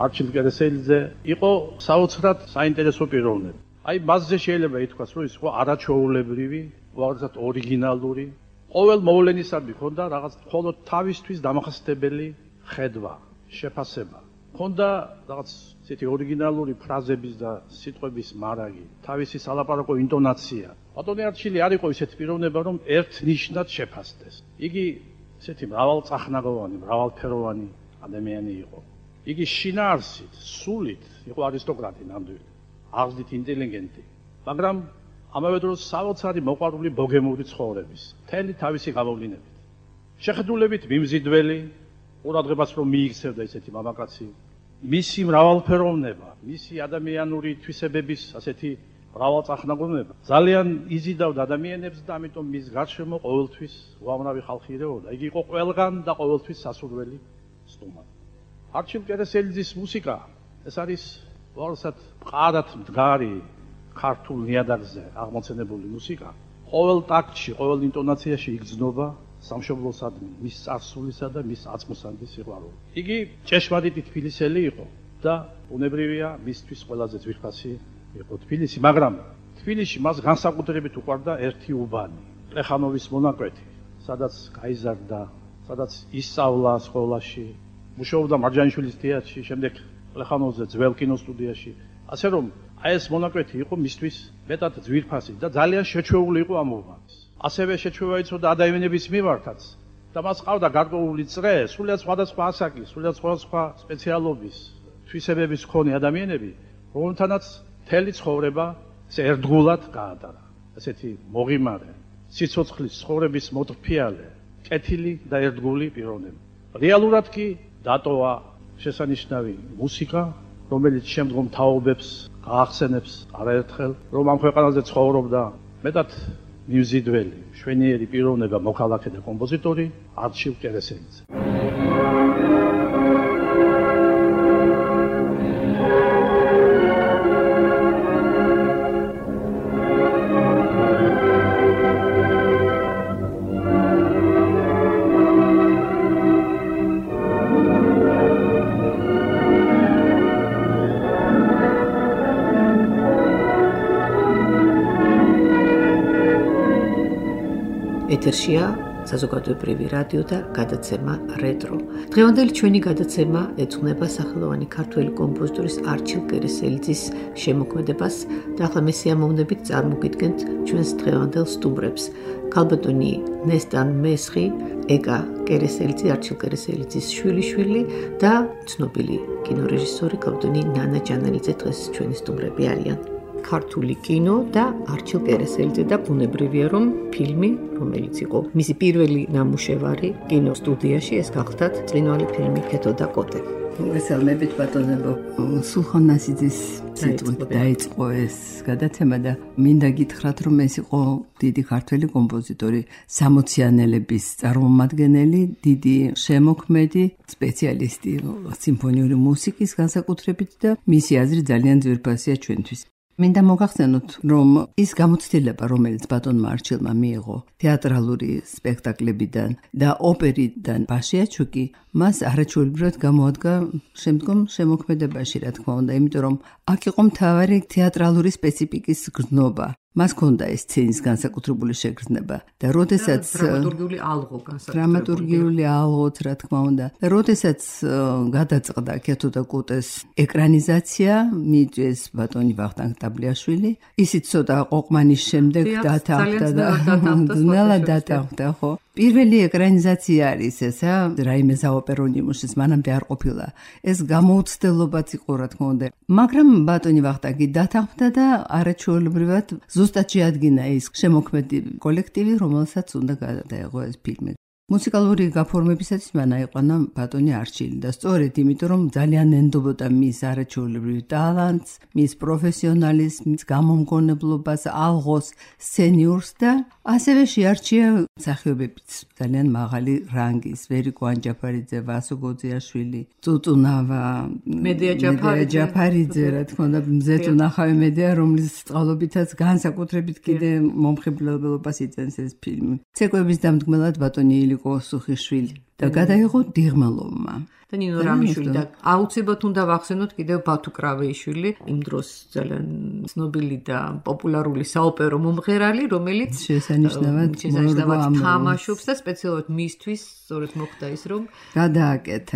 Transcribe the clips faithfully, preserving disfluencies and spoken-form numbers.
არჩილ კერესელიძე იყო საოცრად საინტერესო პიროვნება. აი მასზე შეიძლება ითქვას, რომ ის იყო არაჩვეულებრივი, უაღრესად ორიგინალური, ყოველ მოვლენისადმი ჰქონდა რაღაც მხოლოდ თავისთვის დამახასიათებელი ხედვა, შეფასება. ჰქონდა რაღაც ისეთი ორიგინალური ფრაზების და სიტყვების მარაგი, თავისი სალაპარაკო ინტონაცია. ბატონი არჩილი არ იყო ისეთი პიროვნება, რომ ერთნიშნად შეფასდეს. იგი ისეთი მრავალწახნაგოვანი, მრავალფეროვანი ადამიანი იყო. იგი შინაარსით, სულით იყო არისტოკრატი ნამდვილი, აღზრდით ინტელიგენტი, მაგრამ ამავე დროს საოცარი მოყვარული ბოგემური ცხოვრების, მთელი თავისი გამოვლინებით. შეხედულებით მიმზიდველი, ყურადღებას რომ მიიქცევდა ისეთი მამაკაცი, მისი მრავალფეროვნება, მისი ადამიანური თვისებების ასეთი მრავალწახნაგოვნება ძალიან იზიდავდა ადამიანებს და ამიტომ მის გარშემო ყოველთვის უამრავი ხალხი ირეოდა. იგი იყო ყველგან და ყოველთვის სასურველი სტუმარი. არჩილ კერესელიძის მუსიკა ეს არის უაღრესად მყარად მდგარი ქართულ ნიადაგზე აღმოცენებული მუსიკა. ყოველ ტაქტში, ყოველ ინტონაციაში იგრძნობა სამშობლოსადმი, მის წარსულისა და მის აწმოსანდის სიყვარული. იგი ჭეშმარიტი თბილისელი იყო და უნებრივია მისთვის ყველაზე ძვირფასი იყო თბილისი, მაგრამ თბილისში მას განსაკუთრებით უყვარდა ერთი უბანი, პლეხანოვის მონაკვეთი, სადაც გაიზარდა, სადაც ისწავლა სკოლაში, მუშაობდა მარჯანიშვილის თეატრში, შემდეგ პლეხანოვზე ძველ კინოსტუდიაში. ასე რომ აი ეს მონაკვეთი იყო მისთვის მეტად ძვირფასი და ძალიან შეჩვეული იყო ამ უბანის. ასევე შეჩვევა იცოდა ადამიანების მიმართაც და მას ყავდა გარკვეული წრე, სრულიად სხვადასხვა ასაკის, სრულიად სხვადასხვა სპეციალობის, თვისებების მქონე ადამიანები, რომლთანაც მთელი ცხოვრება ესე ერთგულად გაატარა. ესეთი მოღიმარე, სიცოცხლის ცხოვრების მოტრფიალე, კეთილი და ერთგული პიროვნება. რეალურად კი დატოვა შესანიშნავი მუსიკა, რომელიც შემდგომ თაობებს გაახსენებს არაერთხელ, რომ ამ ქვეყანაზე ცხოვრობდა მეტად მიმზიდველი, მშვენიერი პიროვნება, მოქალაქე და კომპოზიტორი არჩილ კერესელიძე. ეთერშია საზოგადოებრივი რადიო და გადაცემა რეტრო. დღევანდელი ჩვენი გადაცემა ეძღვნება სახელოვანი ქართველი კომპოზიტორის არჩილ კერესელიძის შემოქმედებას და ახლა მე სიამოვნებით წარმოგიდგენთ ჩვენს დღევანდელ სტუმრებს. ქალბატონი ნესტან მესხი, ეკა კერესელიძე, არჩილ კერესელიძის შვილიშვილი და ცნობილი კინორეჟისორი ქალბატონი ნანა ჯანალიძე დღეს ჩვენი სტუმრები არიან. ქართული კინო და არჩილ კერესელიძე და ბუნებრივია რომ ფილმი, რომელიც იყო მისი პირველი ნამუშევარი კინოსტუდიაში, ეს გახლდათ წინვალი ფილმი ქეთო და კოტე. მოგესალმებით ბატონებო, სულხან ნასიძის სიტყვით დაიწყო ეს გადაცემა და მინდა გითხრათ, რომ ეს იყო დიდი ქართველი კომპოზიტორი, სამოციანელების წარმომადგენელი, დიდი შემოქმედი, სპეციალისტი სიმფონიური მუსიკის განსაკუთრებით და მისი აზრი ძალიან ძვირფასია ჩვენთვის. მინდა მოგახსენოთ, რომ ის გამოცდილება, რომელიც ბატონმა არჩილმა მიიღო თეატრალური სპექტაკლებიდან და ოპერიდან ბაშიაჩუკი, მას არაჩვეულებრივად გამოადგა შემდგომ შემოქმედებაში, რა თქმა უნდა, იმიტომ რომ აქ იყო მთავარი თეატრალური სპეციფიკის გრძნობა. მას ჰქონდა ეს სცენის განსაკუთრებული შეგრძნება და როდესაც დრამატურგიული ალღო განსაკუთრებული დრამატურგიული ალღოც, რა თქმა უნდა, და როდესაც გადაწყდა ქეთო და კუტეს ეკრანიზაცია, მიიწვიეს ბატონი ვახტანგ ტაბლიაშვილი, ისიც ცოტა ყოყმანის შემდეგ დათანხმდა და ძნელად დათანხმდა, ხო? პირველი ეკრანიზაცია არის ესა, რაიმე ზაოპერონიმუშის მანამდე არ ყოფილა. ეს გამოუცდელობაც იყო, რა თქმა უნდა. მაგრამ ბატონი ვახტანგი დათანხმდა და არაჩვეულებრივად ზუსტად შეადგინა ის შემოქმედი კოლექტივი, რომელსაც უნდა გადაეღო ეს ფილმი. მუსიკალური გაფორმებისათვის მან აიყვანა ბატონი არჩილი და სწორედ იმიტომ რომ ძალიან ენდობოდა მის არაჩვეულებრივ ტალანტს, მის პროფესიონალიზმს, მის გამომგონებლობას, ალღოს, სცენიურს და ასევე შეარჩია მსახიობებიც ძალიან მაღალი რანგის, ვერიკო ანჯაფარიძე, ვასო გოძიაშვილი, წუწუნავა, მედია ჯაფარიძე, რა თქმა უნდა, მზეთუნახავი მედია, რომლის წყალობითაც განსაკუთრებით კიდე მომხიბლელობას იწენს ეს ფილმი. ცეკვების დამდგმელად ბატონი ილიკო სუხიშვილი და გადაიღო დიღმალოვმა. და ნინო რამიშვილი და აუცილებლად უნდა ვახსენოთ კიდევ ბათუ კრავეიშვილი, იმ დროს ძალიან ცნობილი და პოპულარული საოპერო მომღერალი, რომელიც შესანიშნავად თამაშობს და სპეციალურად მისთვის სწორედ მოხდა ის, რომ გადააკეთა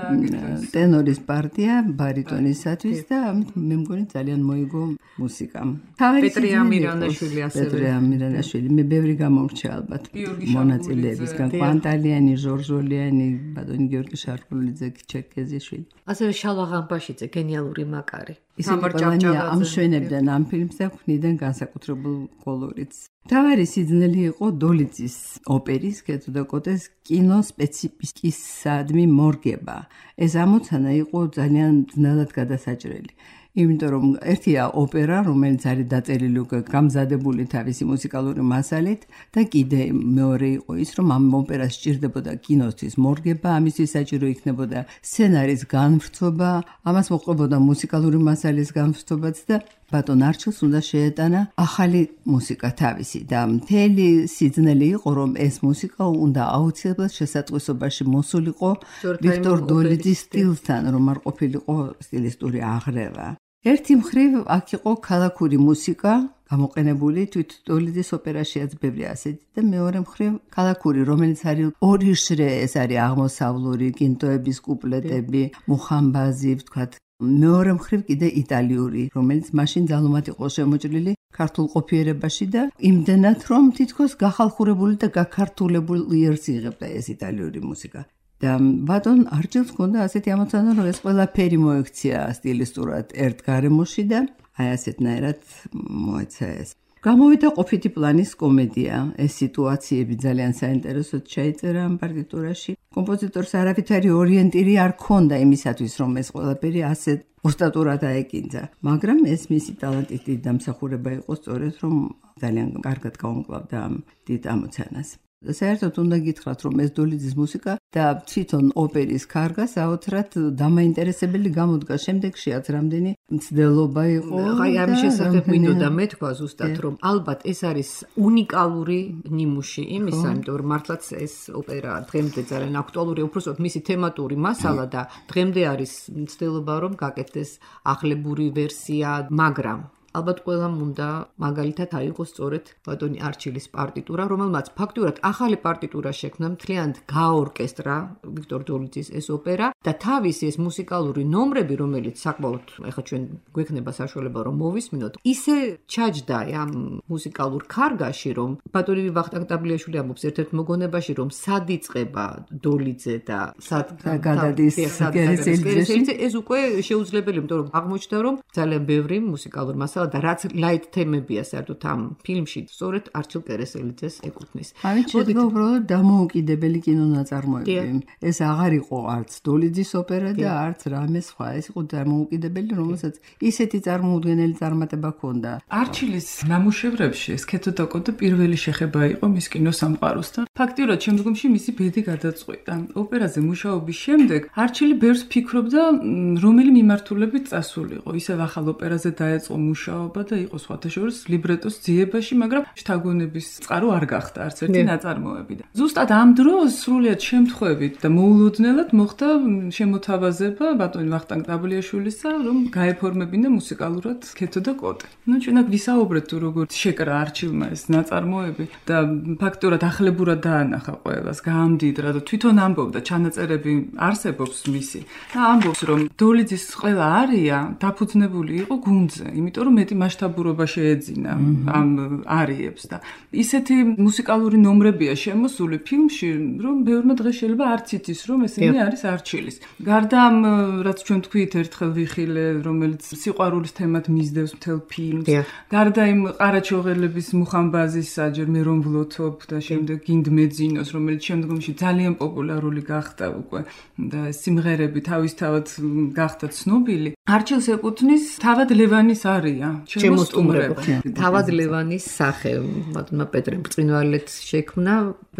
ტენორის პარტია ბარიტონისათვის და ამით მე მგონი ძალიან მოიგო მუსიკამ. პეტრე ამირანაშვილი ასევე. პეტრე ამირანაშვილი, მე ბევრი გამორჩა ალბათ მონაწილეებისგან, კვანტალიანი, ჟორჟოლიანი, ბატონი გიორგი შარკულიძე, ჩერკეზიშვილი. ასევე შალვა ღამბაშიძე, გენიალური მაკარი. ისინი ყველანი ამშვენებდნენ ამ ფილმს და ქმნიდნენ განსაკუთრებულ კოლორიტს. მთავარი სიძნელი იყო დოლიძის ოპერის კეთო და კოტეს კინო სპეციფიკისადმი მორგება. ეს ამოცანა იყო ძალიან ძნელად გადასაჭრელი. იმიტომ რომ ერთია ოპერა, რომელიც არის დაწერილი უკვე გამზადებული თავისი მუსიკალური მასალით და კიდე მეორე იყო ის, რომ ამ ოპერას სჭირდებოდა კინოსთვის მორგება, ამისთვის საჭირო იქნებოდა სცენარის განვრცობა, ამას მოყვებოდა მუსიკალური მასალის განვრცობაც და ბატონ არჩილს უნდა შეეტანა ახალი მუსიკა თავისი და მთელი სიძნელი იყო, რომ ეს მუსიკა უნდა აუცილებლად შესატყვისობაში მოსულიყო ვიქტორ დოლიძის სტილთან, რომ არ ყოფილიყო სტილისტური აღრევა. ერთი მხრივ აქ იყო ქალაქური მუსიკა გამოყენებული თვით დოლიძის ოპერაშიაც ბევრი ასეთი და მეორე მხრივ ქალაქური, რომელიც არის ორი შრე, ეს არის აღმოსავლური კინტოების კუპლეტები, მუხამბაზი, ვთქვათ, მეორე მხრივ კიდე იტალიური, რომელიც მაშინ ძალუმატ იყო შემოჭრილი ქართულ ყოფიერებაში და იმდენად, რომ თითქოს გახალხურებული და გაქართულებული იერს იღებდა ეს იტალიური მუსიკა. და ბატონ არჩილს ჰქონდა ასეთი ამოცანა, რომ ეს ყველაფერი მოექცია სტილისტურად ერთ გარემოში და აი ასეთნაირად მოეცა ეს. გამოვიდა ყოფითი პლანის კომედია. ეს სიტუაციები ძალიან საინტერესოდ ჩაიწერა ამ პარტიტურაში. კომპოზიტორს არავითარი ორიენტირი არ ჰქონდა იმისათვის, რომ ეს ყველაფერი ასე ოსტატურად აეკინძა. მაგრამ ეს მისი ტალანტით დამსახურება იყო სწორედ, რომ ძალიან კარგად გაუმკლავდა ამ დიდ ამოცანას. საერთოდ უნდა გითხრათ, რომ ეს დოლიძის მუსიკა და თვითონ ოპერის კარგა საოცრად დამაინტერესებელი გამოდგა. შემდეგშიაც რამდენი მცდელობა იყო. აი ამის შესახებ მინდოდა მეთქვა ზუსტად, რომ ალბათ ეს არის უნიკალური ნიმუში იმისა, იმიტომ რომ მართლაც ეს ოპერა დღემდე ძალიან აქტუალურია, უბრალოდ მისი თემატური მასალა და დღემდე არის მცდელობა, რომ გაკეთდეს ახლებური ვერსია, მაგრამ ალბათ ყველამ უნდა მაგალითად აიღოს სწორედ ბატონი არჩილის პარტიტურა, რომელმაც ფაქტურად ახალი პარტიტურა შექმნა, მთლიანად გააორკესტრა ვიქტორ დოლიძის ეს ოპერა და თავისი ეს მუსიკალური ნომრები, რომელიც საკმაოდ ეხლა ჩვენ გვექნება საშუალება რომ მოვისმინოთ, ისე ჩაჯდა ამ მუსიკალურ ქარგაში, რომ ბატონი ვახტანგ ტაბლიაშვილი ამბობს ერთ-ერთ მოგონებაში, რომ სად იწყება დოლიძე და სად გადადის გერესელიძეში, ეს უკვე შეუძლებელი, იმიტომ რომ აღმოჩნდა, რომ ძალიან ბევრი მუსიკალური მასალა და რაც ლაით თემებია საერთოდ ამ ფილმში, სწორედ არჩილ კერესელიძეს ეკუთვნის. ამით შედგა უბრალოდ დამოუკიდებელი კინონაწარმოები. ეს აღარ იყო არც დოლიძის ოპერა და არც რამე სხვა, ეს იყო დამოუკიდებელი, რომელსაც ისეთი წარმოუდგენელი წარმატება ჰქონდა. არჩილის ნამუშევრებში ეს კეთო და კოტე პირველი შეხება იყო მის კინოსამყაროსთან. ფაქტიურად შემდგომში მისი ბედი გადაწყვიტა. ოპერაზე მუშაობის შემდეგ არჩილი ბევრს ფიქრობდა, რომელი მიმართულებით წასულიყო. ისევ ახალ ოპერაზე დაეწყო მუშაობა და იყო სხვათა შორის ლიბრეტოს ძიებაში, მაგრამ შთაგონების წყარო არ გახდა არც ერთი ნაწარმოები. ზუსტად ამ დროს სრულიად შემთხვევით და მოულოდნელად მოხდა შემოთავაზება ბატონი ვახტანგ ტაბლიაშვილისა, რომ გაეფორმებინა მუსიკალურად კეთო და კოტე. ნუ ჩვენ აქ ვისაუბრეთ თუ როგორ შეკრა არჩილმა ეს ნაწარმოები და ფაქტურად ახლებურად დაანახა ყველას, გაამდიდრა და თვითონ ამბობდა, ჩანაწერები არსებობს მისი და ამბობს, რომ დოლიძის ყველა არია დაფუძნებული იყო გუნდზე, იმიტომ რომ მეტი მასშტაბურობა შეეძინა ამ არიებს და ისეთი მუსიკალური ნომრებია შემოსული ფილმში, რომ ბევრმა დღეს შეიძლება არც იცის, რომ ესენი არის არჩილის. გარდა ამ, რაც ჩვენ თქვით, ერთხელ ვიხილე, რომელიც სიყვარულის თემად მისდევს მთელ ფილმს, გარდა იმ ყარაჩოღელების მუხამბაზის საჯერ მე რომ ვლოთობ და შემდეგ გინდ მეძინოს, რომელიც შემდგომში ძალიან პოპულარული გახდა უკვე და სიმღერები თავისთავად გახდა ცნობილი. არჩილს ეკუთვნის თავად ლევანის არია, ჩემო სტუმრება. თავად ლევანის სახე, ბატონმა პეტრე ბრწყინვალეთს შექმნა,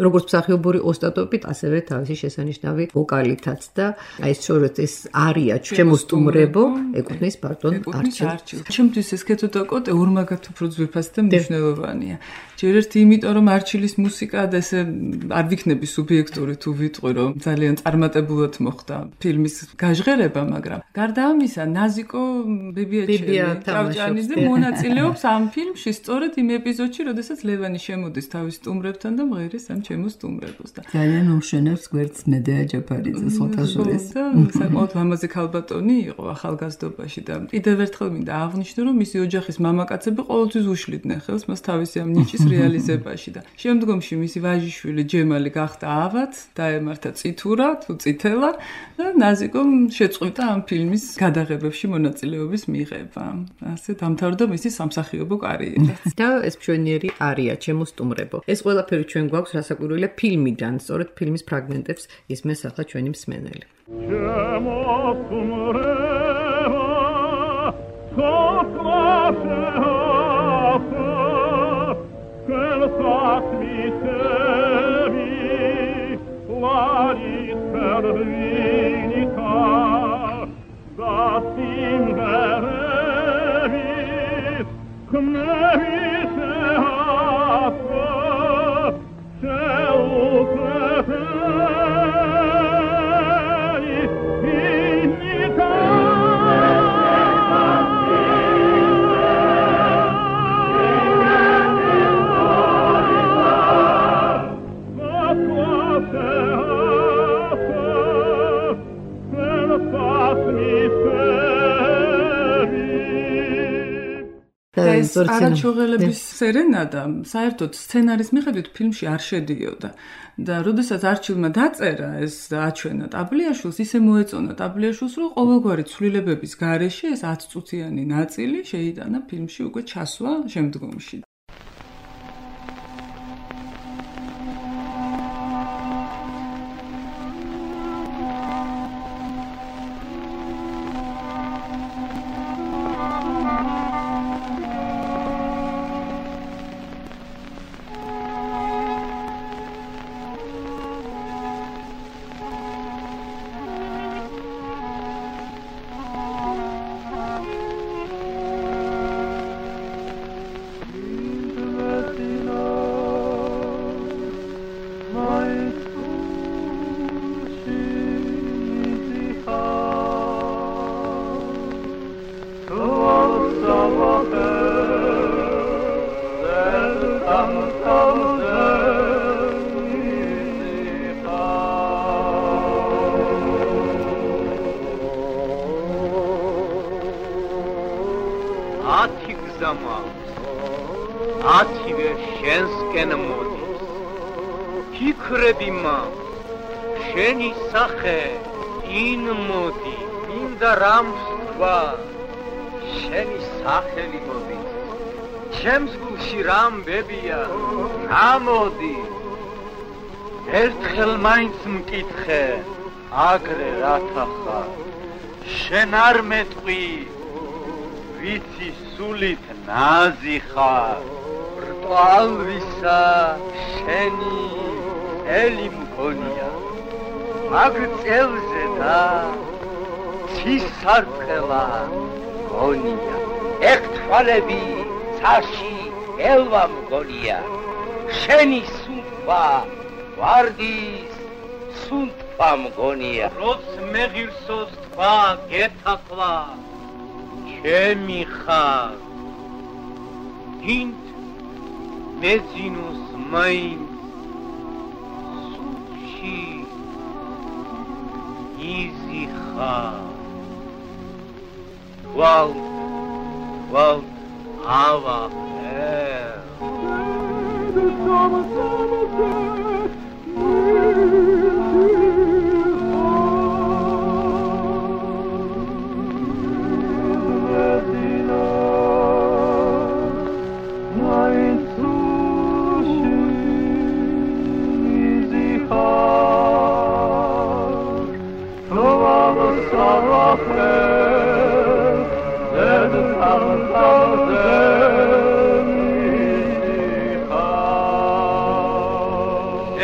როგორც მსახიობური ოსტატობით, ასევე თავისი შესანიშნავი ვოკალითაც და აი სწორედ ეს არია ჩემო სტუმრებო ეკუთვნის ბატონ არჩილს. ჩემთვის ეს კეთუტაკოტე ორმაგად უფრო ძვირფასი და მნიშვნელოვანია. ჯერ ერთი იმიტომ რომ არჩილის მუსიკა და ესე არ ვიქნები სუბიექტური თუ ვიტყვი რომ ძალიან წარმატებულად მოხდა ფილმის გაჟღერება, მაგრამ გარდა ამისა ნაზიკო ბებია ჭავჭანიძე მონაწილეობს ამ ფილმში სწორედ იმ ეპიზოდში, როდესაც ლევანი შემოდის თავის სტუმრებთან და მღერის ამ ჩემო სტუმრებოს და ძალიან უშენებს გვერდს მედეა ჯაფარიძეს ხოთაშორის. საკმაოდ ლამაზი ქალბატონი იყო ახალგაზრდობაში და კიდევ ერთხელ მინდა აღვნიშნო რომ მისი ოჯახის მამაკაცები ყოველთვის უშლიდნენ ხელს მას თავისი ამ ნიჭის რეალიზებაში და შემდგომში მისი ვაჟიშვილი ჯემალი გახდა ავად, დაემართა წითურა თუ წითელა და ნაზიკომ შეწყვიტა ამ ფილმის გადაღებებში მონაწილეობის მიღება. ასე დამთავრდა მისი სამსახიობო კარიერა. და ეს მშვენიერი არია ჩემო სტუმრებო. ეს ყველაფერი ჩვენ გვაქვს რასაკვირველია ფილმიდან, სწორედ ფილმის ფრაგმენტებს ისმენს ახლა ჩვენი მსმენელი. Ჩემო სტუმრებო, ხოთლაშე Quelcat misevi, laris per vinita, dat inverevis, cnevis eatro, seu preferi, dignita. ეს არაჩოღელების სერენადა საერთოდ სცენარის მიხედვით ფილმში არ შედიოდა და როდესაც არჩილმა დაწერა ეს აჩვენა ტაბლიაშვილს ისე მოეწონა ტაბლიაშვილს რომ ყოველგვარი ცვლილებების გარეშე ეს ათწუთიანი ნაწილი შეიტანა ფილმში უკვე ჩასვა შემდგომში. ათივე შენსკენ მოდის ფიქრები მაქვს შენი სახე ინ მოდი მინდა რამს თქვა შენი სახელი მოდის ჩემს გულში რამბებია გამოდი ერთხელ მაინც მკითხე აგრე რათა ხარ შენ არ მეტყვი ვიცი სულით ნაზი ხარ რტვალვისა შენი ელი მგონია მაგ წელზე და ცისარტყელა გონია ეგ თვალები ცაში ელვა მგონია შენი სუნთქვა ვარდის სუნთქვა მგონია როც მეღირსოს თქვა გეთახვა ჩემი ხარ გინდ მეძინოს მაინც სულში იზი ხარ ვალ ვალ ავა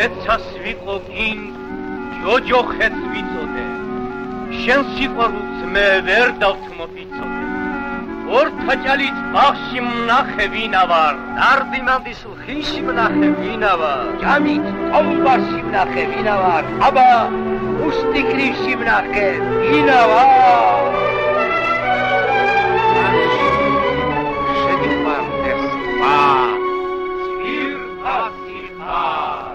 ეცას ვიყო გინ ჯოჯოხეთს ვიწოდე შენ სიყვარულს მე ვერ დავთმობიცოდე ორთაჭალით ბაღში მნახე ვინა ვარ ნარდიმანდის ხიში მნახე ვინა ვარ ჯამით ტომბაში მნახე ვინა ვარ აბა უსტიკრიში მნახე ვინა ვარ შეგიფარ ეს ვა ძვირ ასიხარ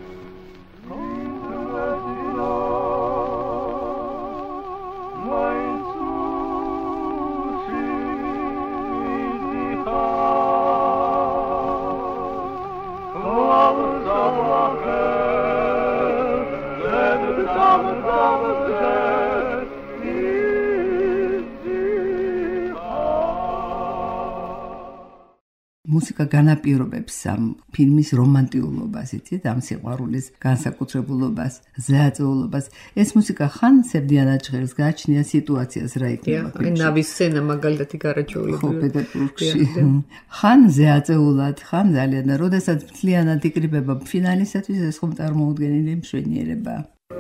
მუსიკა განაპირობებს ამ ფილმის რომანტიულობას, იცით, ამ სიყვარულის განსაკუთრებულობას, ზეაწეულობას. ეს მუსიკა ხან სევდიანად ჟღერს, გააჩნია სიტუაციას რა იქნება. აი, ნავის სცენა მაგალითად გარაჩეულებული. ხო, პეტერბურგში. ხან ზეაწეულად, ხან ძალიან და როდესაც მთლიანად იკრიბება ფინალისათვის, ეს ხომ წარმოუდგენელი მშვენიერება.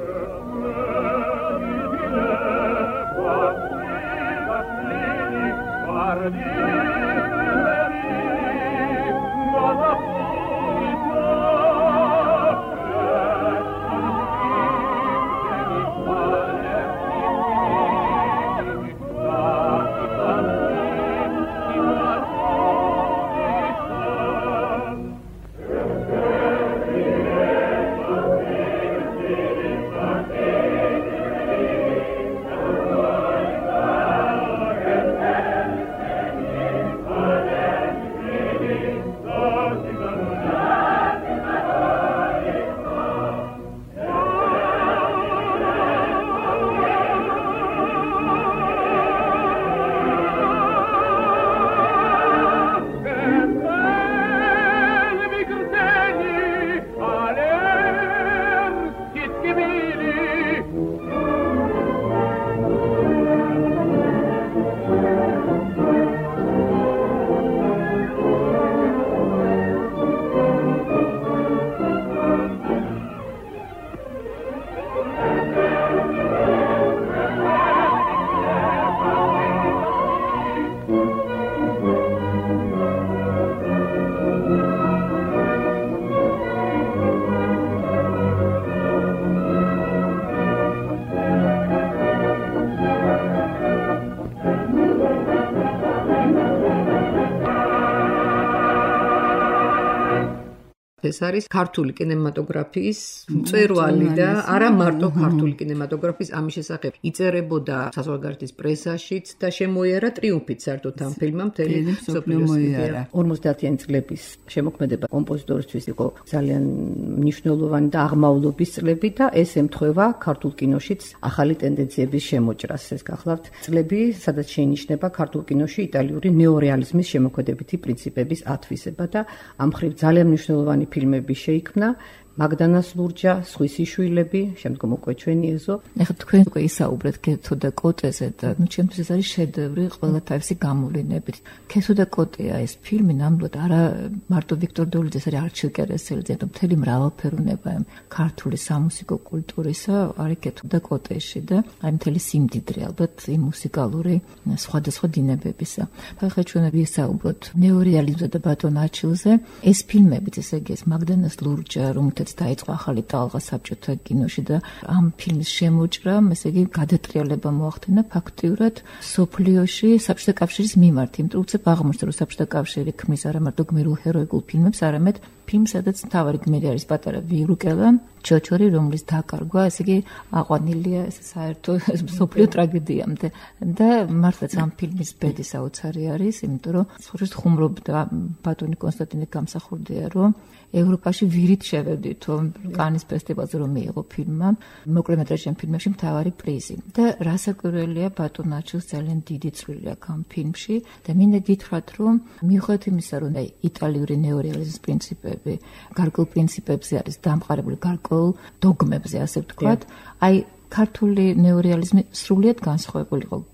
ეს არის ქართული კინემატოგრაფიის მწვერვალი და არა მარტო ქართული კინემატოგრაფიის ამის შესახებ იწერებოდა საზღვარგარეთის პრესაშიც და შემოიარა ტრიუმფით საერთოდ ამ ფილმმა მთელი მსოფლიოს. ორმოცდაათიანი წლების შემოქმედება კომპოზიტორისთვის იყო ძალიან მნიშვნელოვანი და აღმავლობის წლები და ეს ემთხვევა ქართულ კინოშიც ახალი ტენდენციების შემოჭრას. ეს გახლავთ წლები, სადაც შეინიშნება ქართულ კინოში იტალიური ნეორეალიზმის შემოქმედებითი პრინციპების ათვისება და ამ მხრივ ძალიან მნიშვნელოვანი ფილმები შეიქმნა მაგდანას ლურჯა, სხვისი შვილები, შემდგომ უკვე ჩვენი ეზო. ეხლა თქვენ უკვე ისაუბრეთ კეთო და კოტეზე და ნუ ჩემთვის ეს არის შედევრი ყველა თავისი გამოვლენებით. კეთო და კოტეა ეს ფილმი ნამდვილად არა მარტო ვიქტორ დოლიძეს არის არჩილ კერესელიძე, თუმცა მთელი მრავალფეროვნება ქართული სამუსიკო კულტურისა არის კეთო და კოტეში და აი მთელი სიმდიდრე ალბათ იმ მუსიკალური სხვადასხვა დინებებისა. ახლა ჩვენ ვისაუბროთ ნეორეალიზმზე და ბატონ არჩილზე. ეს ფილმებიც ესე იგი ეს მაგდანას ლურჯა, რომელთაც დაიწყო ახალი ტალღა საბჭოთა კინოში და ამ ფილმის შემოჭრამ, ესე იგი გადატრიალება მოახდინა ფაქტიურად სოფლიოში საბჭოთა კავშირის მიმართ. იმიტომ რომ უცებ აღმოჩნდა რომ საბჭოთა კავშირი ქმნის არა მარტო გმირულ ჰეროიკულ ფილმებს, არამედ ფილმს, სადაც მთავარი გმირი არის პატარა ვიურუკელა, ჩოჩორი, რომლის დაკარგვა, ესე იგი აყვანილია ეს საერთო სოფლიო ტრაგედიამდე. და მართლაც ამ ფილმის ბედი საოცარი არის, იმიტომ რომ სწორედ ხუმრობდა ბატონი კონსტანტინე გამსახურდია, რომ ევროპაში ვირით შევედით, რომ კანის ფესტივალზე რომ მიიღო ფილმმა, მოკლემეტრაჟიან ფილმებში მთავარი პრიზი. და რასაკვირველია, ბატონ არჩილს ძალიან დიდი წვლილი აქვს ამ ფილმში და მინდა გითხრათ, რომ მიუხედავად იმისა, რომ იტალიური ნეორეალიზმის პრინციპები, გარკვეულ პრინციპებზე არის დამყარებული, გარკვეულ დოგმებზე, ასე ვთქვათ, აი ქართული ნეორეალიზმი სრულიად განსხვავებული იყო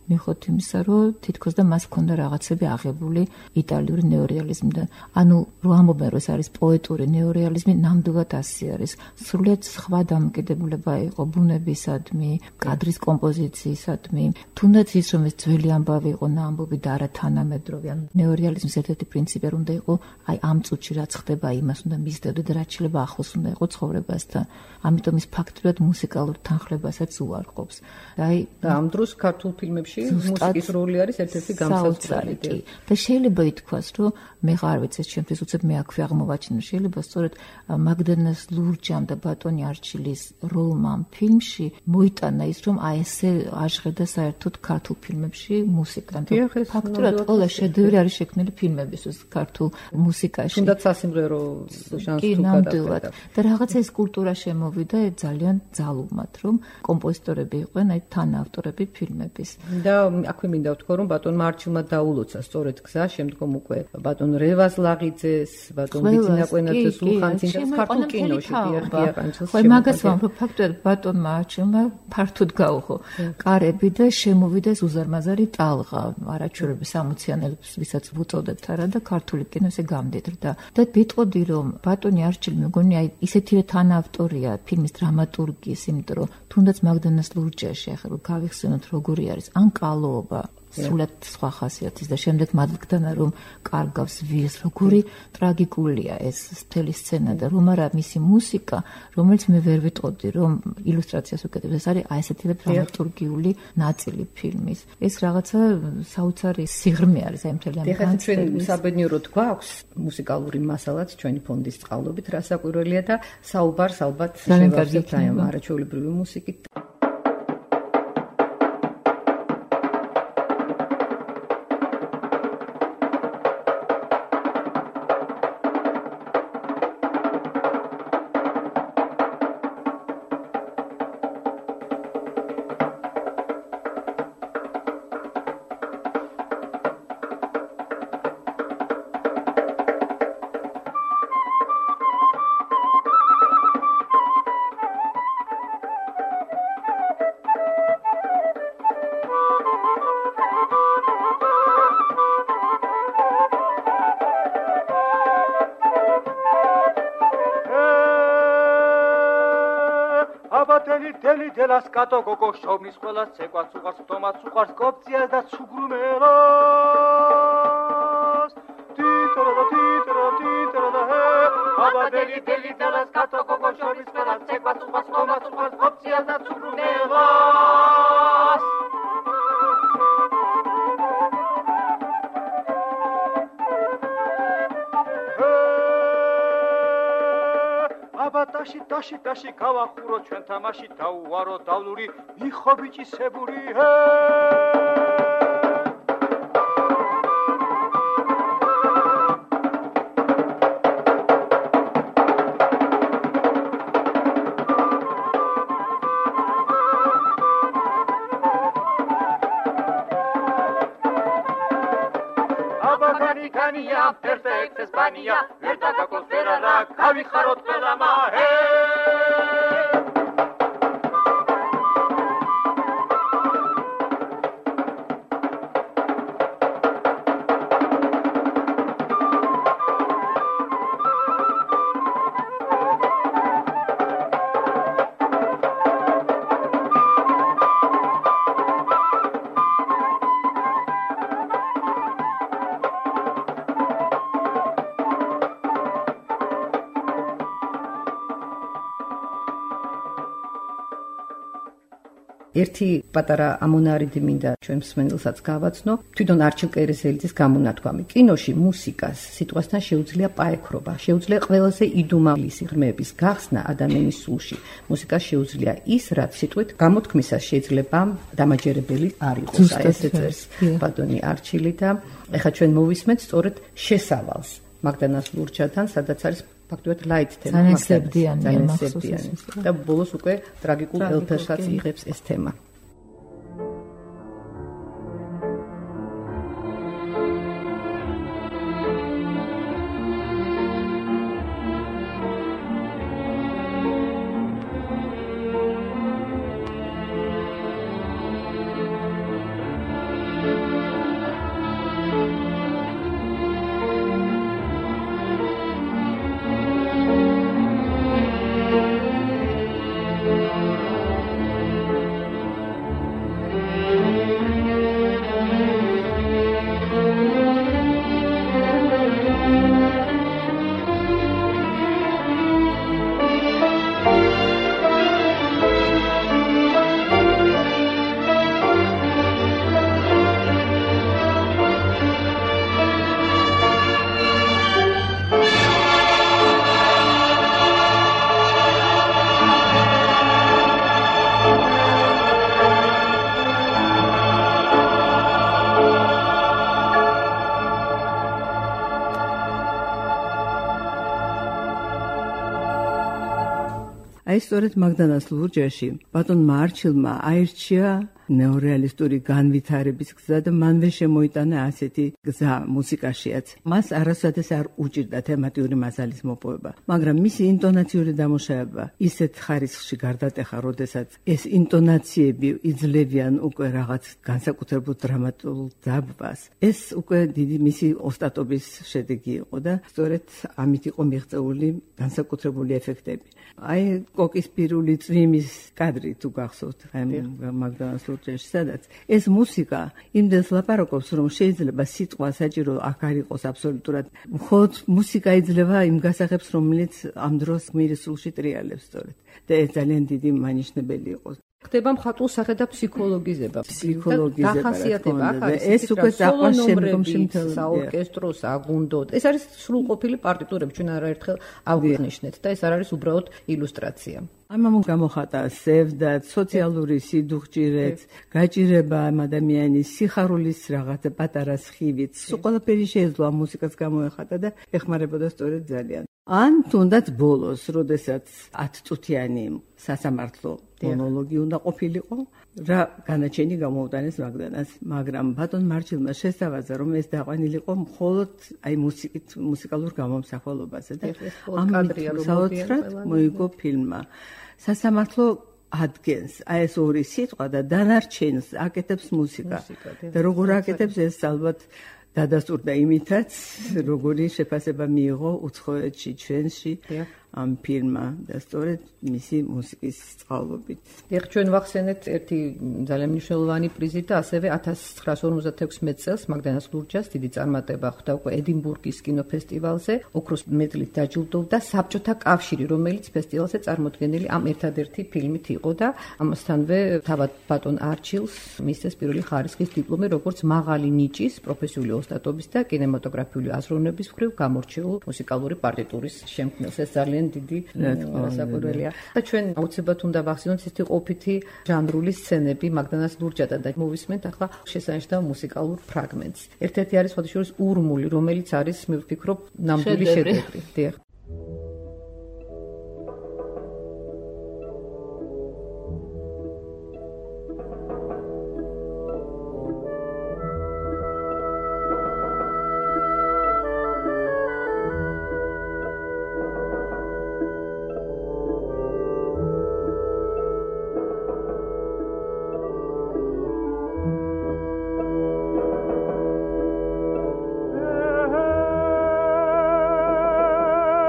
მიუხედავად იმისა, რომ თითქოს და მას ჰქონდა რაღაცები აღებული იტალიური ნეორეალიზმიდან. ანუ რო ამბობენ, რომ ეს არის პოეტური ნეორეალიზმი, ნამდვილად ასე არის. სრულიად სხვა დამოკიდებულება იყო ბუნებისადმი, კადრის კომპოზიციისადმი. თუნდაც ის, რომ ეს ძველი ამბავი იყო ნაამბობი და არა თანამედროვე. ანუ ნეორეალიზმის ერთ-ერთი პრინციპი არ უნდა იყო, აი ამ წუთში რაც ხდება, იმას უნდა მისდევდე და რაც შეიძლება ახლოს უნდა იყო ცხოვრებასთან. ამიტომ ის ფაქტურად მუსიკალურ თანხლებასაც უარყოფს. და აი და ამ დროს ქართულ ფილმებში მუსიკის როლი არის ერთ-ერთი გამსაუბრებელი. და შეიძლება ითქვას, რომ მე არ ვიცი, ჩემთვის უცებ მე აქვე აღმოვაჩინა, შეიძლება სწორედ მაგდანას ლურჯამ და ბატონი არჩილის როლმა ამ ფილმში მოიტანა ის, რომ აი ესე აჟღერდა საერთოდ ქართულ ფილმებში მუსიკა. ფაქტურად ყველა შედევრი არის შექმნილი ფილმებისთვის ქართულ მუსიკაში. თუნდაც სასიმღერო ჟანრს თუ გადავხედავ. და რაღაცა ეს კულტურა შემოვიდა ძალიან ძალუმად, რომ კომპოზიტორები იყვნენ აი თანაავტორები ფილმების. და აქვე მინდა ვთქვა, რომ ბატონმა არჩილმა დაულოცა სწორედ გზა, შემდგომ უკვე ბატონ რევაზ ლაღიძეს, ბატონ ბიძინა კვენაძეს, ლუხანძინას ქართულ კინოში დიახია ყანჩელს. ხო, მაგას ვამბობ, ფაქტობრივად ბატონმა არჩილმა ფართოდ გაუხო კარები და შემოვიდა ეს უზარმაზარი ტალღა, არაჩვეულებრივი სამოციანელებს, ვისაც ვუწოდებთ არა და ქართული კინო ესე გამდიდრდა. და ვიტყოდი, რომ ბატონი არჩილი მეგონი აი ისეთივე თანაავტორია ფილმის დრამატურგიის, იმიტომ რომ თუნდაც მაგდანას ლურჯაში ახლა რომ გავიხსენოთ როგორი არის ან კალოობა სულად სხვა ხასიათის და შემდეგ მადლგდანა რომ კარგავს ვირს როგორი ტრაგიკულია ეს მთელი სცენა და რომ არა მისი მუსიკა რომელიც მე ვერ ვიტყოდი რომ ილუსტრაციას უკეთებს ეს არის აი ესეთი დრამატურგიული ნაწილი ფილმის ეს რაღაცა საოცარი სიღრმე არის აი მთელი ამ განცდების ჩვენ საბედნიეროდ გვაქვს მუსიკალური მასალაც ჩვენი ფონდის წყალობით რასაკვირველია და საუბარს ალბათ შევავსებთ აი ამ არაჩვეულებრივი მუსიკით დელი დელას კატო გოგო შოვნის ყველას ცეკვაც უყარს ხტომაც უყარს კოპციას და ცუგრუმელას ტიტარა და ტიტარა ტიტარა და ჰე აბა დელი დელი დელას კატო გოგო შოვნის ყველას ცეკვაც უყარს ხტომაც უყარს კოპციას და ცუგრუმელას დაში დაში დაში გავახურო ჩვენ თამაში დაუვარო დავლური მიხო ბიჭისებური ჰე აბაგანი განია პერფექტ ესპანია ვერტა გაკოსერა რა გავიხაროთ ყველა მაჰე ერთი პატარა ამონარიდი მინდა ჩვენ მსმენელსაც გავაცნო თვითონ არჩილ კერესელიძის გამონათქვამი კინოში მუსიკას სიტყვასთან შეუძლია პაექრობა შეუძლია ყველაზე იდუმალი სიღრმეების გახსნა ადამიანის სულში მუსიკას შეუძლია ის რაც სიტყვით გამოთქმისას შეიძლება დამაჯერებელი არ იყოს აი ესე წერს ბატონი არჩილი და ეხლა ჩვენ მოვისმენთ სწორედ შესავალს მაგდანას ლურჯათან სადაც არის ფაქტობრივად ლაით თემა ძალიან სებდიანი და ბოლოს უკვე ტრაგიკულ ელფერსაც იღებს ეს თემა აი სწორედ მაგდანას ლურჯაში ბატონმა არჩილმა აირჩია ნეორეალისტური განვითარების გზა და მანვე შემოიტანა ასეთი გზა მუსიკაშიაც. მას არასოდეს არ უჭირდა თემატიური მასალის მოპოვება, მაგრამ მისი ინტონაციური დამუშავება ისეთ ხარისხში გარდატეხა, როდესაც ეს ინტონაციები იძლევიან უკვე რაღაც განსაკუთრებულ დრამატულ ძაბვას. ეს უკვე დიდი მისი ოსტატობის შედეგი იყო და სწორედ ამით იყო მიღწეული განსაკუთრებული ეფექტები. აი კოკის პირული წვიმის კადრი თუ გახსოვთ, აი მაგდანას ლურჯაში, სადაც ეს მუსიკა იმდენს ლაპარაკობს, რომ შეიძლება სიტყვა საჭირო აქ არ იყოს აბსოლუტურად. მხოლოდ მუსიკა იძლევა იმ გასაღებს, რომელიც ამ დროს გმირის სულში ტრიალებს სწორედ. და ეს ძალიან დიდი მანიშნებელი იყო. ხდება მხატვრულ სახე და ფსიქოლოგიზება. ფსიქოლოგიზება. დახასიათება აქ არის. ეს უკვე დაყვა შემდგომში მთელ საორკესტრო, საგუნდოდ. ეს არის სრულყოფილი პარტიტურები, ჩვენ არაერთხელ აღვნიშნეთ და ეს არ არის უბრალოდ ილუსტრაცია. ამამ გამოხატა სევდა, სოციალური სიდუხჭირეც, გაჭირება ამ ადამიანის სიხარულის რაღაცა პატარა სხივით. სულ ყველაფერი შეეძლო მუსიკას გამოეხატა და ეხმარებოდა სწორედ ძალიან. ან თუნდაც ბოლოს, როდესაც ათწუთიანი სასამართლო მონოლოგი უნდა ყოფილიყო, რა განაჩენი გამოუტანეს მაგდანას, მაგრამ ბატონ მარჩილმა შესთავაზა, რომ ეს დაყვანილიყო მხოლოდ აი მუსიკით, მუსიკალურ გამომსახველობაზე და ამ საოცრად მოიგო ფილმმა. სასამართლო ადგენს აი ეს ორი სიტყვა და დანარჩენს აკეთებს მუსიკა. და როგორ აკეთებს ეს ალბათ დადასტურდა იმითაც, როგორი შეფასება მიიღო უცხოეთში, ჩვენში ამ ფილმმა და სწორედ მისი მუსიკის წყალობით. ეხ ჩვენ ვახსენეთ ერთი ძალიან მნიშვნელოვანი პრიზი და ასევე ათას ცხრაას ორმოცდათექვსმეტ წელს მაგდანას ლურჯას დიდი წარმატება ხვდა უკვე ედინბურგის კინოფესტივალზე, ოქროს მედლით დაჯილდოვდა საბჭოთა კავშირი, რომელიც ფესტივალზე წარმოდგენილი ამ ერთადერთი ფილმით იყო და ამასთანავე თავად ბატონ არჩილს მისცეს პირველი ხარისხის დიპლომი, როგორც მაღალი ნიჭის პროფესიული ოსტატობის და კინემატოგრაფიული აზროვნების მხრივ გამორჩეულ მუსიკალური პარტიტურის შემქმნელს. ეს ძალიან დიდი საკურველია. და ჩვენ აუცილებლად უნდა ვახსენოთ ესეთი ყოფითი ჟანრული სცენები მაგდანას ლურჯადა და მოვისმენთ ახლა შესანიშნავ მუსიკალურ ფრაგმენტს. ერთ-ერთი არის შესანიშნავ ურმული, რომელიც არის მე ვფიქრობ ნამდვილი შედევრი. დიახ. Thank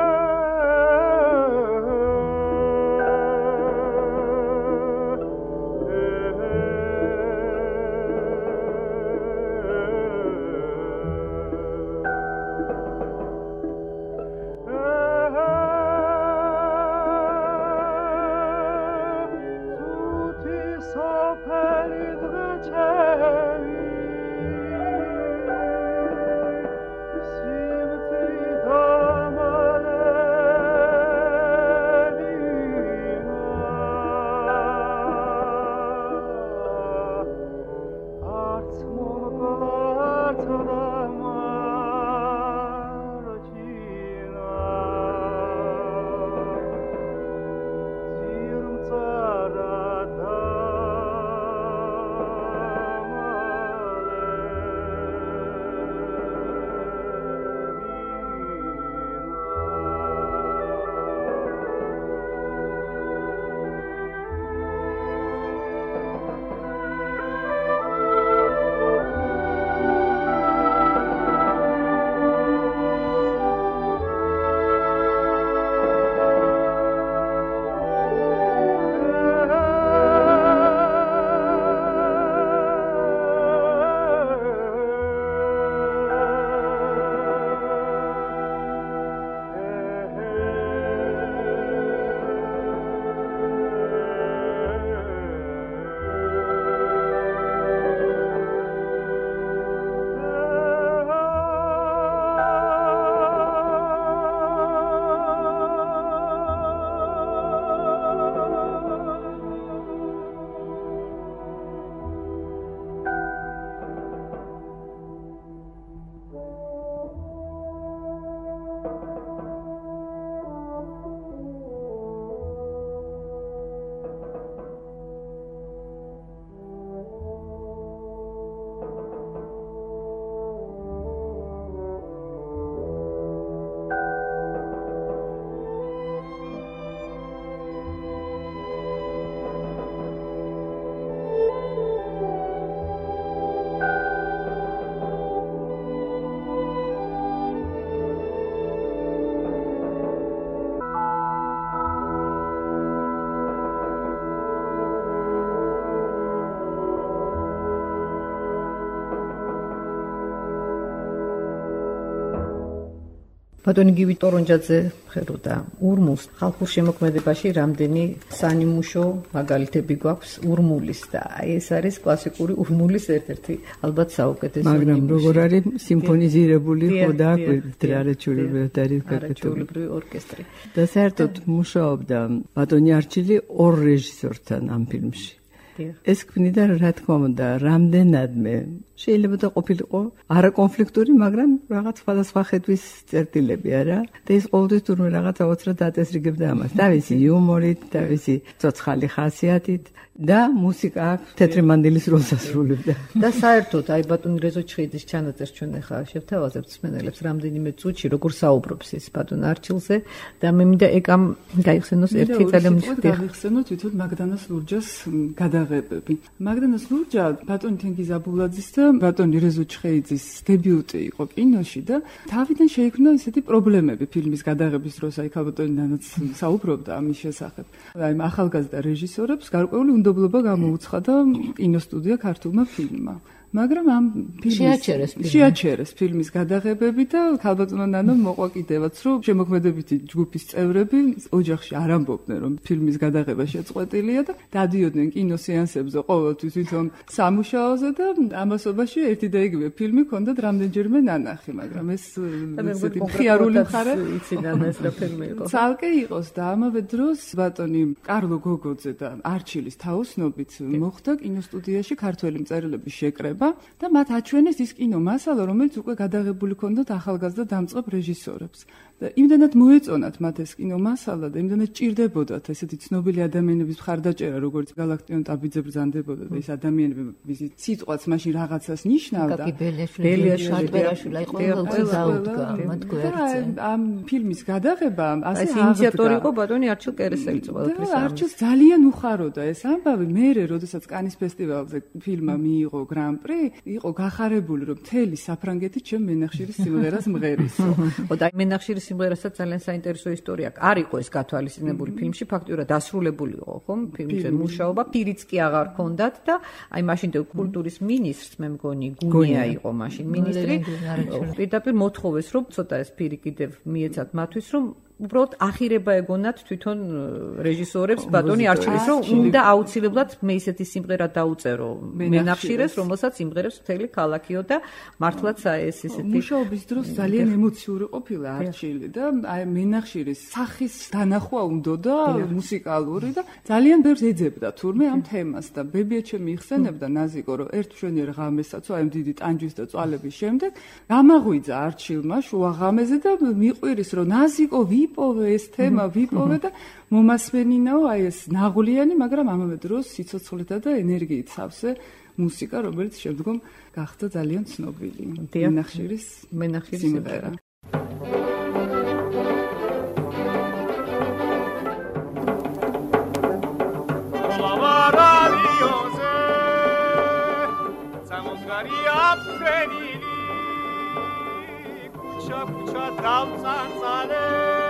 ბატონი გივი ტორონჯაძე ხეროდა ურმულს ხალხურ შემოქმედებაში რამდენი სანიმუშო მაგალითები გვაქვს ურმულის და აი ეს არის კლასიკური ურმულის ერთ-ერთი ალბათ საუკეთესო მაგრამ როგორ არის სიმფონიზირებული ხო და არაჩვეულებრივი არაჩვეულებრივი ორკესტრი და საერთოდ მუშაობდა ბატონი არჩილი ორ რეჟისორთან ამ ფილმში ეს ქმნიდა რა თქმა უნდა რამდენადმე შეიძლება და ყოფილიყო არაკონფლიქტური მაგრამ რაღაც სხვადასხვა ხედვის წერტილები არა და ეს ყოველთვის თურმე რაღაცა ოცრად დაწესრიგებდა ამას თავისი იუმორით თავისი ცოცხალი ხასიათით და მუსიკა აქვს თეთრი მანდილის როლს ასრულებდა და საერთოდ აი ბატონი რეზო ჩხიძის ჩანაწერს ჩვენ ახლა შევთავაზებთ მსმენელებს რამდენიმე წუთში როგორ საუბრობს ეს ბატონ არჩილზე და მე მინდა ეკამ გაიხსენოს ერთი ძალიან მნიშვნელოვანი გაიხსენოთ თვითონ მაგდანას ლურჯას გადაღებები მაგდანას ლურჯა ბატონი თენგიზ აბულაძის და ბატონი რეზო ჩხეიძის დებიუტი იყო კინოში და თავიდან შეიქმნა ესეთი პრობლემები ფილმის გადაღების დროს აი ბატონი ნანაც საუბრობდა ამის შესახებ აი ახალგაზრდა რეჟისორებს გარკვეული უნდობლობა გამოუცხადა კინოსტუდია ქართულმა ფილმმა მაგრამ ამ შეაჩერეს შეაჩერეს ფილმის გადაღებები და ქალბატონო ნანო მოყვა კიდევაც რომ შემოქმედებითი ჯგუფის წევრები ოჯახში არ ამბობდნენ რომ ფილმის გადაღება შეწყვეტილია და დადიოდნენ კინოსეანსებზე ყოველთვის თვითონ სამუშაოზე და ამასობაში ერთი და იგივე ფილმი ჰქონდათ რამდენჯერმე ნანახი მაგრამ ეს ესეთი მხიარული მხარე იციდან ეს რა ფილმი იყო ცალკე იყოს და ამავე დროს ბატონი კარლო გოგოძე და არჩილის თაოსნობით მოხდა კინოსტუდიაში ქართველი მწერლების შეკრება და მათ აჩვენეს ის კინო მასალა რომელიც უკვე გადაღებული ჰქონდათ ახალგაზრდა დამწყებ რეჟისორებს და იმდანაც მოეწონათ მათ ეს კინო მასალა და იმდანაც ჭირდებოდათ ესეთი ცნობილი ადამიანების მხარდაჭერა როგორც გალაქტიონ ტაბიძე ბრძანდებოდა და ეს ადამიანები ვიზით სიტყვაც მაშინ რაღაცას ნიშნავდა ბელიაშვილი აი ყოველთვის დაუდგა მათ გვერდზე ამ ფილმის გადაღება ასე ეს ინიციატორი იყო ბატონი არჩილ კერესელიძე ყველაფრის არჩილს ძალიან უხაროდა ეს ამბავი მერე როდესაც კანის ფესტივალზე ფილმმა მიიღო გრან-პრი იყო გახარებული რომ მთელი საფრანგეთი ჩემ მენახშირის სიმღერას მღერისო ხო და მენახშირის სიმღერასაც ძალიან საინტერესო ისტორია აქვს. არ იყო ეს გათვალისწინებული ფილმში, ფაქტიურად დასრულებული იყო, ხომ? ფილმზე მუშაობა პირიც კი აღარ ჰქონდათ და აი მაშინ კულტურის მინისტრს მე მგონი გუნია იყო მაშინ მინისტრი. პირდაპირ მოთხოვეს რომ ცოტა ეს პირი კიდევ მიეცათ მათთვის რომ უბრალოდ ახირება ეგონათ თვითონ რეჟისორებს ბატონი არჩილის რომ უნდა აუცილებლად მე ისეთი სიმღერა დაუწერო მენახშირეს რომელსაც სიმღერებს მთელი ქალაქიო და მართლაც ეს ისეთი მუშაობის დროს ძალიან ემოციური ყოფილა არჩილი და აი მენახშირის სახის დანახვა უნდოდა მუსიკალური და ძალიან ბევრს ეძებდა თურმე ამ თემას და ბებია ჩემი იხსენებდა ნაზიკო რომ ერთ მშვენიერ ღამესაცო აი დიდი ტანჯვის და წვალების შემდეგ გამაღვიძა არჩილმა შუა ღამეზე და მიყვირის რომ ნაზიკო ვიპოვე ეს თემა ვიპოვე და მომასვენინაო აი ეს ნაღვლიანი მაგრამ ამავე დროს სიცოცხლეთა და ენერგიით სავსე მუსიკა რომელიც შემდგომ გახდა ძალიან ცნობილი მენახშირის მენახშირის სიმღერა Kucha davzanzale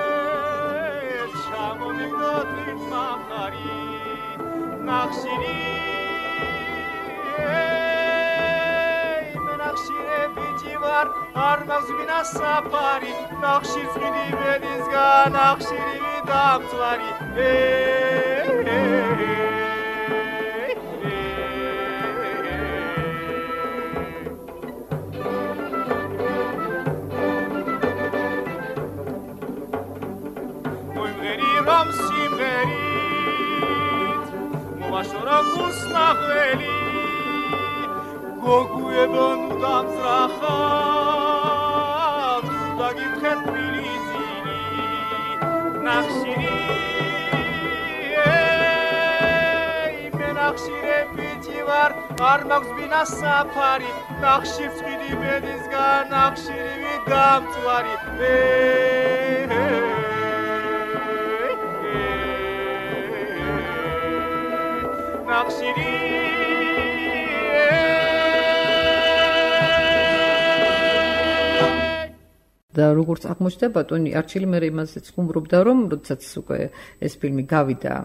shamomigdot mitmachari nakhshiri nakhshire bitivar armazmina safari nakhshir skidi bedizga nakhshiri vidamtvari Ram simgerit Movashora kusnaveli Goguedon udam zrachat Dagit chet milizini Nakhshiri Menakshire bitivar Armagz bina safari Nakhshir skidi bedizga Nakhshiri vidam tvari და როგორც აღმოჩნდა ბატონი არჩილი მე იმასაც ხუმრობდა რომ როდესაც უკვე ეს ფილმი გავიდა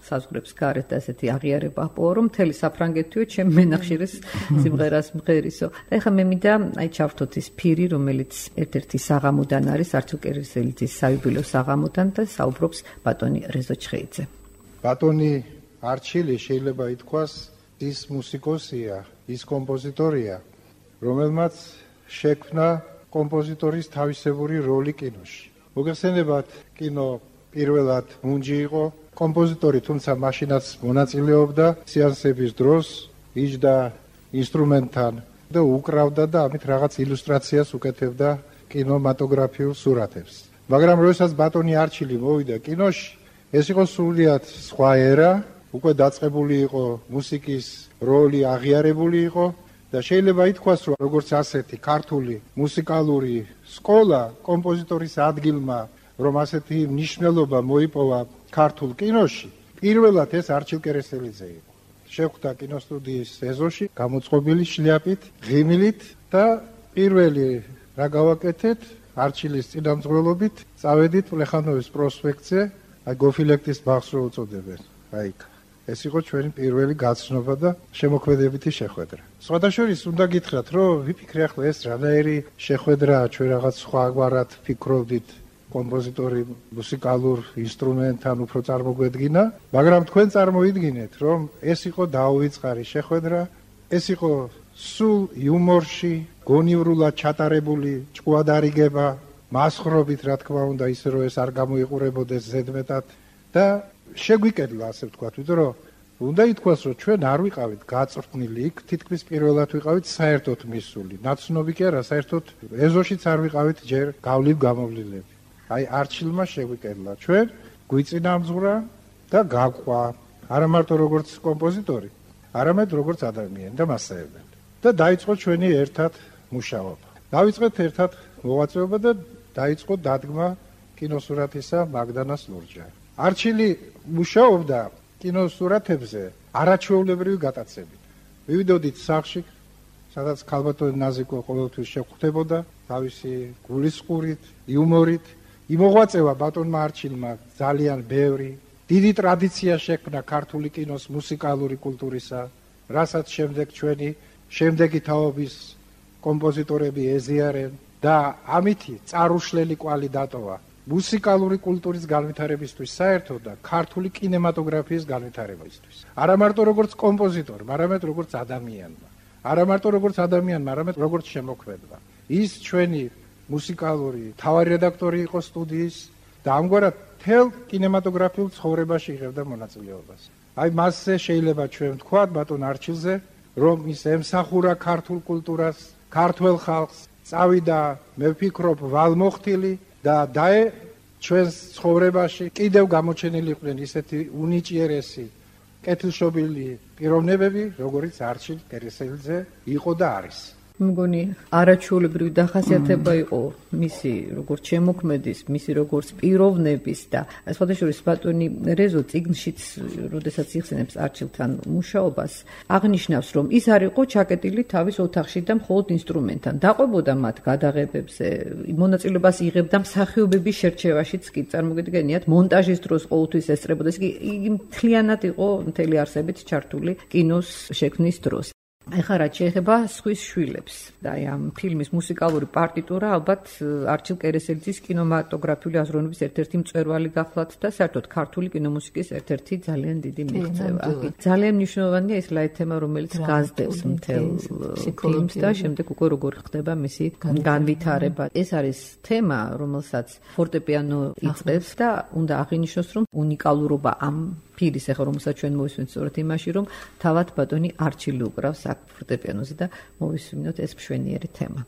საზღვრებს გარეთ და ესეთი აღიარება აპოვა, რომ მთელი საფრანგეთიო ჩემ მენახშირეს სიმღერას მღერისო. და ეხლა მე მინდა აი ჩავრთოთ ის ფირი, რომელიც ერთ-ერთი საღამოდან არის, არჩილ კერესელიძის საიუბილეო საღამოდან და საუბრობს ბატონი რეზო ჩხეიძე. ბატონი არჩილი შეიძლება ითქვას ის მუსიკოსია, ის კომპოზიტორია, რომელმაც შექმნა კომპოზიტორის თავისებური როლი კინოში. მოგეხსენებათ, კინო პირველად მუნჯი იყო კომპოზიტორი, თუმცა მაშინაც მონაწილეობდა სეანსების დროს, იჯდა ინსტრუმენტთან და უკრავდა და ამით რაღაც ილუსტრაციას უკეთებდა კინემატოგრაფიულ სურათებს. მაგრამ როდესაც ბატონი არჩილი მოვიდა კინოში, ეს იყო სრულიად სხვა ერა, უკვე დაწყებული იყო მუსიკის როლი, აღიარებული იყო და შეიძლება ითქვას, რომ როგორც ასეთი ქართული მუსიკალური სკოლა კომპოზიტორის ადგილმა, რომ ასეთი მნიშვნელობა მოიპოვა ქართულ კინოში, პირველად ეს არჩილ კერესელიძე იყო. შეხვდა კინოსტუდიის ეზოში, გამოწყობილი შლიაპით, ღიმილით და პირველი რა გავაკეთეთ, არჩილის წინამძღვრელობით წავედით პლეხანოვის პროსპექტზე, აი გოფილექტის ბაღს რო უწოდებენ. აი ეს იყო ჩვენი პირველი გაცნობა და შემოქმედებითი შეხვედრა. სხვადასხვის უნდა გითხრათ, რომ ვიფიქრე ახლა ეს რანაირი შეხვედრაა, ჩვენ რაღაც სხვაგვარად ფიქრობდით კომპოზიტორი მუსიკალურ ინსტრუმენტთან უფრო წარმოგვედგინა, მაგრამ თქვენ წარმოიდგინეთ, რომ ეს იყო დაუვიწყარი შეხვედრა, ეს იყო სულ იუმორში, გონივრულად ჩატარებული ჭკუადარიგება, მასხრობით, რა თქმა უნდა, ისე რომ ეს არ გამოიყურებოდეს ზედმეტად და შეგვიკედლა, ასე ვთქვათ, ვიდრე რომ უნდა ითქვას, რომ ჩვენ არ ვიყავით გაწვრთნილი იქ, თითქმის პირველად ვიყავით საერთოდ მისული. ნაცნობი კი არა, საერთოდ ეზოშიც არ ვიყავით ჯერ გავლივ გამოვლილები. აი არჩილმა შეგვიკედლა, ჩვენ გვიწინამძღვრა და გაყვა, არა მარტო როგორც კომპოზიტორი, არამედ როგორც ადამიანი და მასწავლებელი. და დაიწყო ჩვენი ერთად მუშაობა. დავიწყეთ ერთად მოღვაწეობა და დაიწყო დადგმა კინოსურათისა მაგდანას ლურჯა. არჩილი მუშაობდა კინოსურათებზე არაჩვეულებრივი გატაცებით. მივიდოდით სახლში, სადაც ქალბატონი ნაზიკო ყოველთვის შეხვდებოდა თავისი გულისყურით, იუმორით. იმოღვაწევა ბატონმა არჩილმა ძალიან ბევრი, დიდი ტრადიცია შექმნა ქართული კინოს მუსიკალური კულტურისა, რასაც შემდეგ ჩვენი შემდეგი თაობის კომპოზიტორები ეზიარენ და ამითი წარუშლელი კვალი დატოვა მუსიკალური კულტურის განვითარებისთვის საერთოდ და ქართული კინემატოგრაფიის განვითარებისთვის. არა მარტო როგორც კომპოზიტორმა, არამედ როგორც ადამიანმა. არა მარტო როგორც ადამიანმა, არამედ როგორც შემოქმედმა. ის ჩვენი მუსიკალური თავარი რედაქტორი იყო სტუდიის და ამგვარად თელ კინემატოგრაფიულ ცხოვრებაში იღებდა მონაწილეობას. აი მასზე შეიძლება ჩვენ ვთქვათ ბატონ არჩილზე, რომ ის ემსახურა ქართულ კულტურას, ქართულ ხალხს, წავიდა, მე ვფიქრობ, ვალმოხტილი და დაე ჩვენს ცხოვრებაში კიდევ გამოჩენილი იყვნენ ისეთი უნიჭიერესი, კეთილშობილი პიროვნებები, როგორიც არჩილ კერესელიძე იყო და არის. მგონი არაჩვეულებრივი დახასიათება იყო მისი როგორც შემოქმედის, მისი როგორც პიროვნების და სხვადასხვა ბატონი რეზო წიგნშიც, როდესაც იხსენებს არჩილთან მუშაობას, აღნიშნავს, რომ ის არ იყო ჩაკეტილი თავის ოთახში და მხოლოდ ინსტრუმენტთან. დაყვებოდა მათ გადაღებებზე, მონაწილეობას იღებდა მსახიობების შერჩევაშიც კი წარმოგიდგენიათ, მონტაჟის დროს ყოველთვის ესწრებოდა. ის იგი მთლიანად იყო მთელი არსებით ჩართული კინოს შექმნის დროს. ეხლა რაც შეეხება სხვის შვილებს და აი ამ ფილმის მუსიკალური პარტიტურა ალბათ არჩილ კერესელიძის კინემატოგრაფიული აზროვნების ერთ-ერთი მწვერვალი გახლავთ და საერთოდ ქართული კინომუსიკის ერთ-ერთი ძალიან დიდი მიღწევა. ძალიან მნიშვნელოვანია ეს ლაითემა, რომელიც გაზდევს მთელ ფილმს და შემდეგ უკვე როგორ ხდება მისი განვითარება. ეს არის თემა, რომელსაც ფორტეპიანო იწყებს და უნდა აღინიშნოს, რომ უნიკალურობა ამ ფირის ეხა რომელსაც ჩვენ მოვისმენთ სწორედ იმაში, რომ თავად ბატონი არჩილი უკრავს აქ ფორტეპიანოზე და მოვისმინოთ ეს მშვენიერი თემა.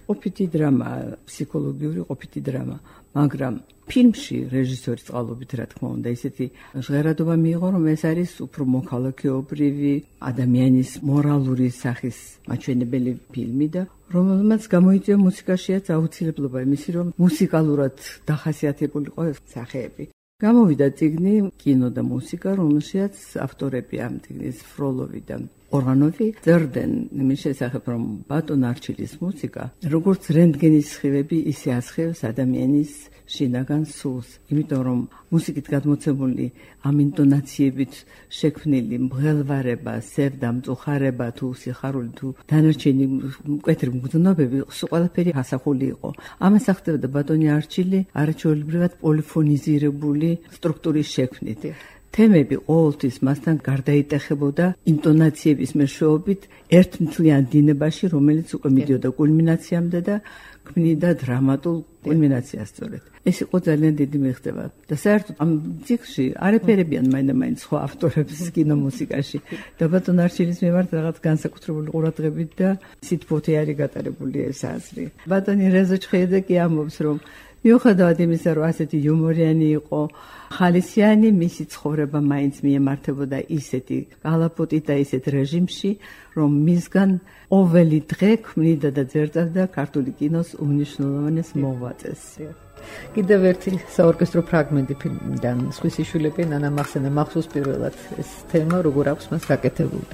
ყოფითი დრამა, ფსიქოლოგიური ყოფითი დრამა, მაგრამ ფილმში რეჟისორის წყალობით, რა თქმა უნდა, ისეთი ჟღერადობა მიიღო, რომ ეს არის უფრო მოქალაქეობრივი ადამიანის მორალური სახის მაჩვენებელი ფილმი და რომელმაც გამოიწვია მუსიკაშიაც აუცილებლობა იმისი, რომ მუსიკალურად დახასიათებულიყო ეს სახეები. გამოვიდა წიგნი კინო და მუსიკა, რომელშიც ავტორები ამ წიგნის ფროლოვი და ორღანოვი წერდნენ იმის შესახებ, რომ ბატონ არჩილის მუსიკა როგორც რენტგენის სხივები ისე ასხევს ადამიანის შინაგან სულს, იმიტომ რომ მუსიკით გადმოცემული ამ ინტონაციებით შექმნილი მღელვარება, სევდა, მწუხარება თუ სიხარული თუ დანარჩენი მკვეთრი მგრძნობები სულ ყველაფერი ასახული იყო. ამას ახდენდა ბატონი არჩილი არაჩვეულებრივად პოლიფონიზირებული სტრუქტურის შექმნით. თემები ყოველთვის მასთან გარდაიტეხებოდა ინტონაციების მეშვეობით ერთმთლიან დინებაში, რომელიც უკვე მიდიოდა კულმინაციამდე და ქმნიდა დრამატულ კულმინაციას სწორედ. ეს იყო ძალიან დიდი მიღწევა და საერთოდ ამ ციკლში არეფერებიან მაინდა-მაინც სხვა ავტორებს კინომუსიკაში და ბატონ არჩილის მიმართ რაღაც განსაკუთრებული ყურადღებით და სიტფოთი არის გატარებული ეს აზრი. ბატონი რეზო ჩხეიძე კი ამბობს, რომ მიუხედავად იმისა, რომ ასეთი იუმორიანი იყო, ხალისიანი მისი ცხოვრება მაინც მიემართებოდა ისეთი კალაპოტით და ისეთ რეჟიმში, რომ მისგან ყოველი დღე ქმნიდა და ძერწავდა ქართული კინოს უმნიშვნელოვანეს მოღვაწეს. კიდევ ერთი საორკესტრო ფრაგმენტი ფილმიდან სხვისი შვილები ნანა მახსენა მახსოვს პირველად ეს თემა როგორ აქვს მას გაკეთებული.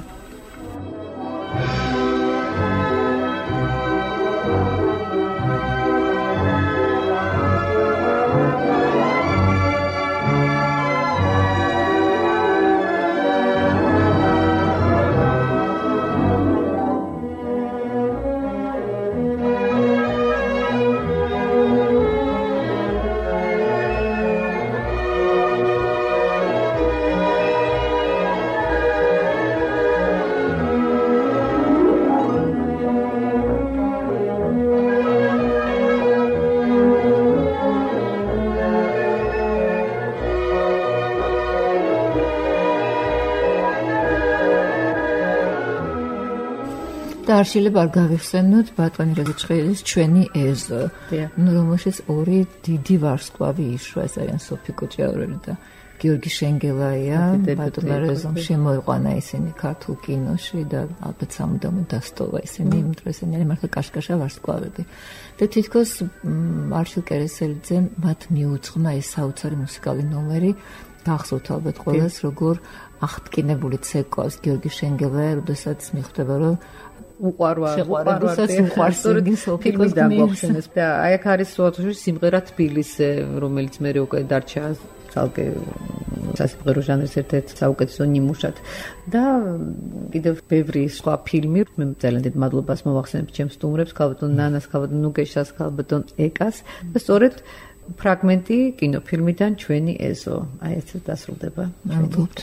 არშილებ არ გავიხსენოთ ბატონი რეზო ჩხეიძის ჩვენი ეზო, რომელშიც ორი დიდი ვარსკვლავი იშვა, ეს არიან სოფი კოჭიაურელი და გიორგი შენგელაია. ბატონ რეზომ შემოიყვანა ისინი ქართულ კინოში და ალბათ სამუდამოდ დასტოვა ისინი, იმიტომ რომ ისინი მართლა კაშკაშა ვარსკვლავები. და თითქოს არშილ კერესელიძემ მათ მიუძღვნა ეს საოცარი მუსიკალური ნომერი, გახსოვთ ალბათ ყველას, როგორ აღტკინებული ცეკვავს გიორგი შენგელაია, როდესაც მიხვდება, რომ უყვარვარ, უყვარვარსაც უყვარს ფილმიდან გვახსენეს და აი აქ არის სოათოში სიმღერა თბილისზე, რომელიც მე უკვე დარჩა ცალკე სასიმღერო ჟანრის ერთ-ერთ საუკეთესო ნიმუშად და კიდევ ბევრი სხვა ფილმი. მე ძალიან დიდ მადლობას მოვახსენებ ჩემს სტუმრებს, ქალბატონ ნანას, ქალბატონ ნუგეშას, ქალბატონ ეკას და სწორედ ფრაგმენტი კინოფილმიდან ჩვენი ეზო. აი ეს დასრულდება. მადლობთ.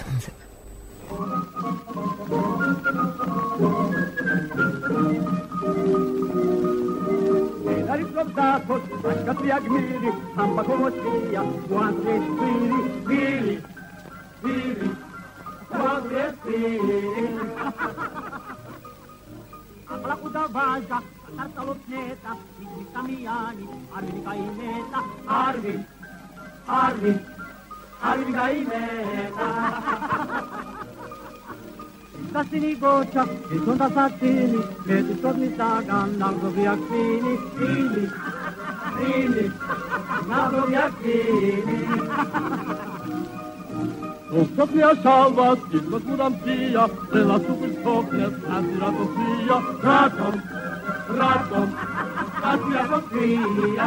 Dari soldatos, ascatria gmiri, samba comotia, guante spiri, spiri, spiri, guante spiri. Alla puta vaja, tarta lopneta, i camiani, arvi caineta, arvi, arvi, arvi caineta. Sassini goccia, e sono da sassini, e ti torni sagan, largo via fini, fini, fini, largo via fini. Sofia salva, stisma scudampia, e la super sofia, attirato via, raton, raton, attirato via.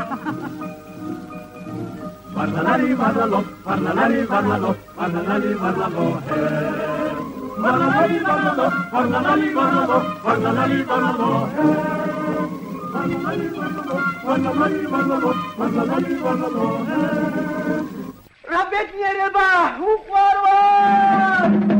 Parlalari, parlalo, parlalari, parlalo, parlalari, parlalo, eh. Parlalari, parlalo, parlalari, parlalo, parlalari, parlalo, eh. Parlalari, parlalo, parlalari, parlalo, parlalari, parlalo, eh. Rabet niereba, ufarwa!